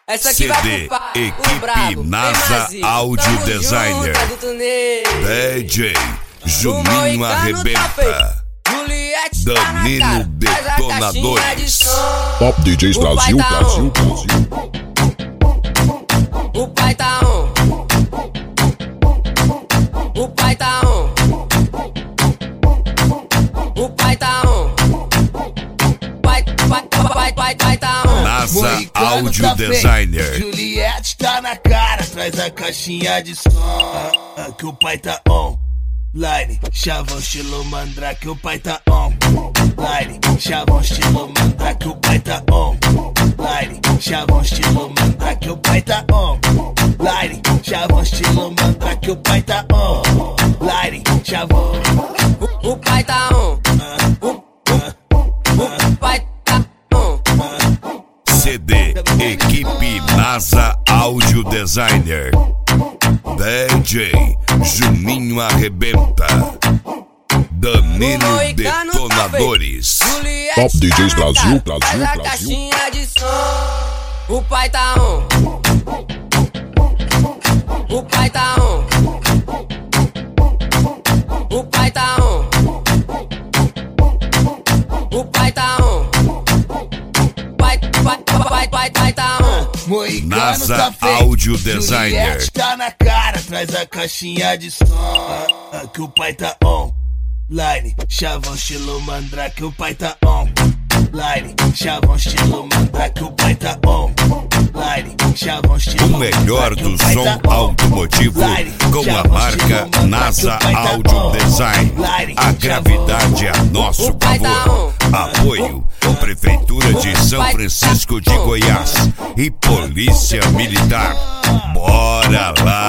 Essa aqui vai CD, pro pai, o equipe brabo, NASA Audio Designer, DJ Juninho Arrebenta, Danilo Detonadores, Top DJs Brasil, Brasil, Brasil. O pai tá on. O pai tá on. O pai tá on. Pai tá on. NASA Audio Designer. Juliette tá na cara, traz a caixinha de som. Que o pai tá on. Line, chavão estilo mandrake, o pai tá on. Line, chavão estilo mandrake, o pai tá on. Line, chavão estilo mandrake, o pai tá on. Line, chavão estilo mandrake, o pai tá on. Line, chavão. O pai tá on. O pai tá on. CD, equipe NASA Audio Designer, DJ Juninho Arrebenta, Danilo Detonadores, Top DJs Brasil, Brasil, Faz a Brasil. caixinha de som. O pai tá on. O pai tá on. O pai tá on. O pai tá on. Pai tá on. Moicano NASA tá feio. Audio Designer. Juliette tá na cara, traz a caixinha de som. Que o pai tá on. Line, chavão estilo mandrake, o pai tá on. Line, chavão estilo mandrake, o pai tá on. Line, chavão estilo O melhor mandrake, do o pai som tá on. automotivo com a marca NASA Audio Design. A gravidade é a nosso favor. Apoio Prefeitura de São Francisco de Goiás e Polícia Militar. Bora lá!